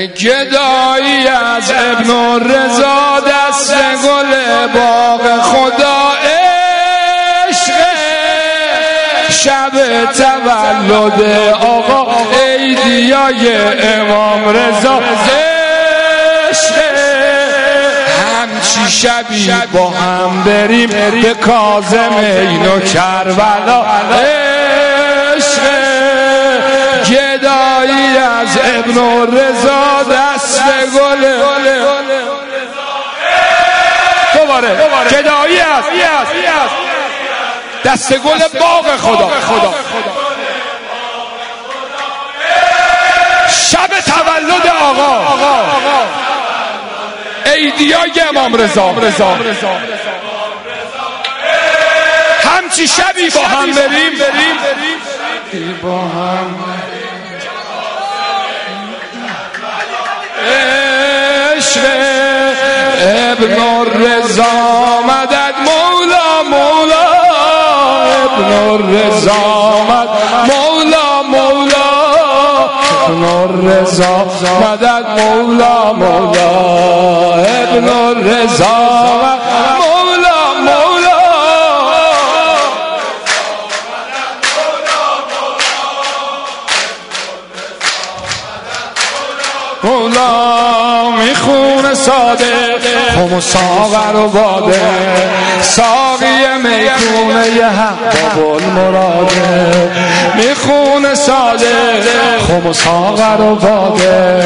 گدایی از ابن الرضا دست گل باغ خدا عشق شب تولد آقا عیدیای امام رضا عشق همچی شبی با هم بریم به کاظم این و کربلا عشق گدایی از ابن الرضا دست گل دوباره گدایی از دست گل باغ خدا شب تولد آقا عیدیای امام رضا همچی شبی با هم بریم با هم عشق ابن الرضا مدد مولا ابن الرضا مولا ابن الرضا مدد مولا ابن الرضا مولا میخونه صادق خم و ساغر و باده ساقی میخونه یه حق بابا المراده میخونه صادق خم و ساغر و باده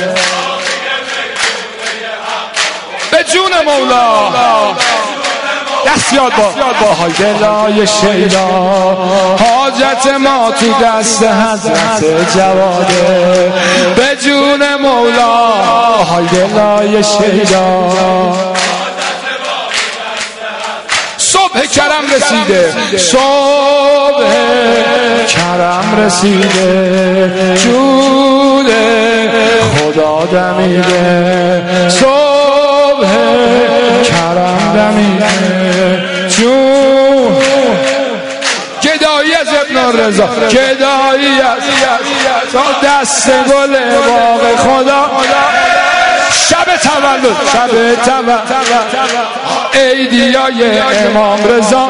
به جون مولا دست یاد با های دلای شیدا حاجت ما تو دست حضرت جواده به جون مولا های دلای شیدا صبح کرم رسیده جود خدا دمیده صبح کرم دمیده گدایی از ابن الرضا گدایی از دست گل باغ خدا شب تولد عیدیای امام رضا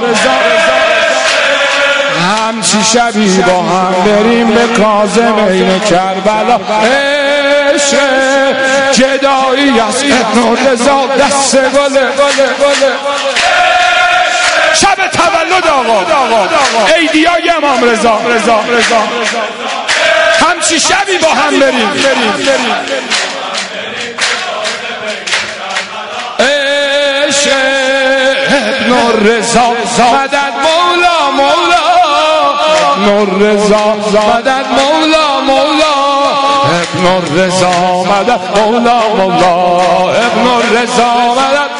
همچی شبی با هم بریم به کاظم این کربلا عشق گدایی از ابن الرضا دست گل شب تولد آقا عیدیای امام رضا همچی شبی با هم بریم عشق ابن الرضا مدد مولا ابن الرضا مدد مولا ابن الرضا مدد مولا ابن الرضا مدد